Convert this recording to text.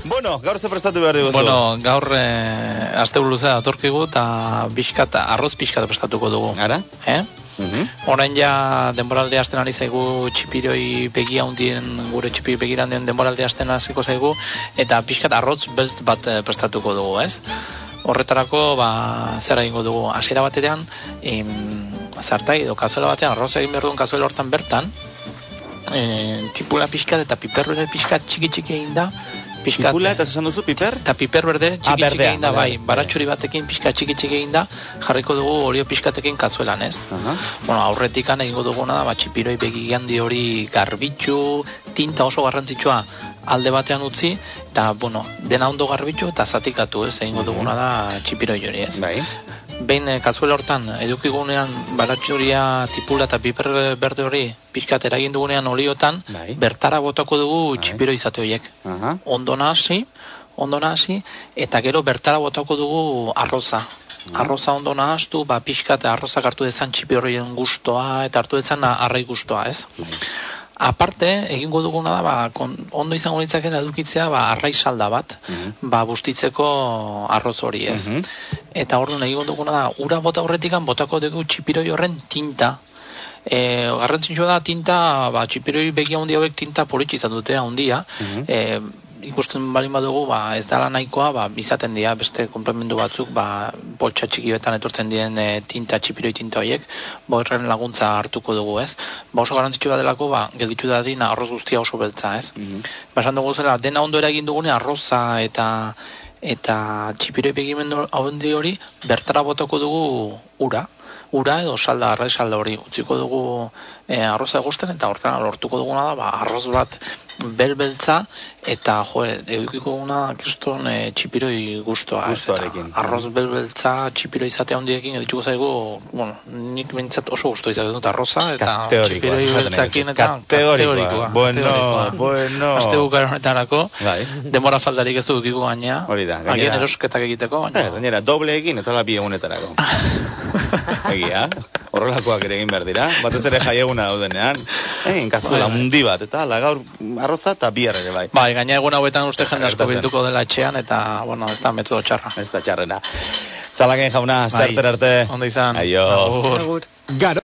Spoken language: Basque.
Bueno, gaur ze prestatu behar diguzu? Bueno, gaur asteburu luzea datorkigu eta arroz pixkat prestatuko dugu. Ara? Orain ja denboralde hasten ari zaigu txipiroi begia hundien, gure txipiroi begiran den denboralde hasten hasiko zaigu, eta pixkat arroz beltz bat prestatuko dugu, ez? Horretarako, zer egingo dugu, hasiera batean, zartai edo kazuela batean, arroz egin behar duen kazuela hortan bertan, tipula pixkat eta piper berde pixkat txiki egin da. Tipula eta esan duzu, piper? Eta piper berde txiki egin da, bai, baratxuri batekin pixkat txiki egin da, jarriko dugu olio pixkatekin kazuelan, ez? Bueno, aurretikan egingo duguna da, txipiroi begi handi hori garbitxu, tinta oso garrantzitsua alde batean utzi, eta, bueno, dena ondo garbitxu eta zatikatu, ez? Egingo duguna da txipiroi hori, ez? Bai. Behin kazuela hortan edukigunean baratxuria, tipula eta piper berde hori pixkat eragin dugunean oliotan, bertara botako dugu txipiroi izate horiek. Ondo nahasi, eta gero bertara botako dugu arroza. Arroza ondo nahastu, pixkat arrozak hartu dezan txipirroien gustoa, eta hartu dezan arrai gustoa, ez? Aparte, egingo duguna da, ondo izango litzaken edukitzea, arrai salda bat, bustitzeko arroz hori, ez? Eta orduan egingo duguna da, ura bota horretikan botako dugu txipiroi horren tinta. Garrantzitsua da tinta, txipiroi begia hundi hauek tinta politxe izan dute handia, ikusten balin badugu, ez dala nahikoa, izaten dira beste komplementu batzuk, poltsa txikioetan etortzen diren txipiroi tinta horiek, horren laguntza hartuko dugu, ez? Oso garrantzitsua delako, gelditu da dina arroz guztia oso beltza, ez? Esan dugu zela, dena ondo eragin dugune arroza eta txipiroi begimendu handi hori, bertara botako dugu ura edo arrai salda hori utziko dugu arroza egosten, eta hortan lortuko duguna da, arroz bat beltza, eta edukiko duguna kriston txipiroi gustoa. Arroz beltza txipiroi izate handiekin edituko zaigu, nik bintzat oso gusto izate dut arroza, eta txipiroi beltzakin, eta kategorikoa. Bueno. Aste bukaren honetarako, denbora faldarik ez dukiko gaina, agian erosketak egiteko. Gainera, doble egin eta labi egunetarako. Egia, horrelakoak ere egin behar dira, batez ere jaieguna daudenean, kazuela mundi bat, eta gaur arroza eta bihar ere bai. Gaina egun hauetan uste jende asko bilduko dela etxean, eta, ez da metodo txarra. Ez da txarrena. Zalaken jauna, aste arte. Ondo izan. Aio.